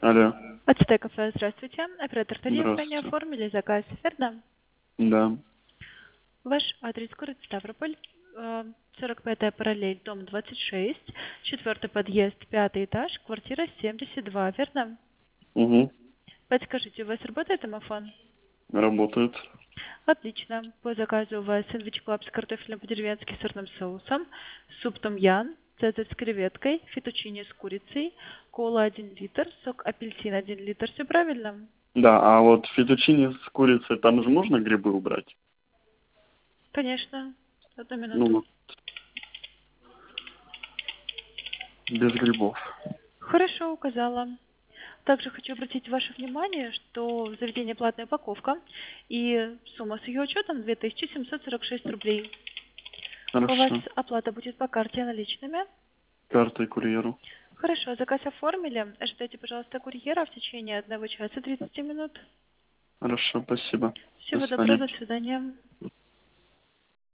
Алло, АЦТ кафе, здравствуйте. Оператор тарифа, здравствуйте. оформили заказ, верно? Да, Ваш адрес город Ставрополь, 45-я параллель, дом 26, 4-й подъезд, 5-й этаж, квартира 72, верно? угу, Подскажите, у вас работает домофон? работает. Отлично. По заказу у вас сэндвич клаб с картофелем по-деревенски сырным соусом, суп том-ян, цезарь с креветкой, фетучини с курицей, кола 1 литр, сок апельсин 1 литр. Все правильно? Да, а вот фетучини с курицей, там же можно грибы убрать? Конечно. Одну Ну, минуту. вот, без грибов. Хорошо, указала. Также хочу обратить ваше внимание, что в заведении платная упаковка и сумма с ее учетом 2746 рублей. У вас Хорошо. оплата будет по карте наличными. Картой курьеру. Хорошо, заказ оформили. Ожидайте, пожалуйста, курьера в течение 1 часа 30 минут. Хорошо, спасибо. До Всего доброго, свидания. до свидания.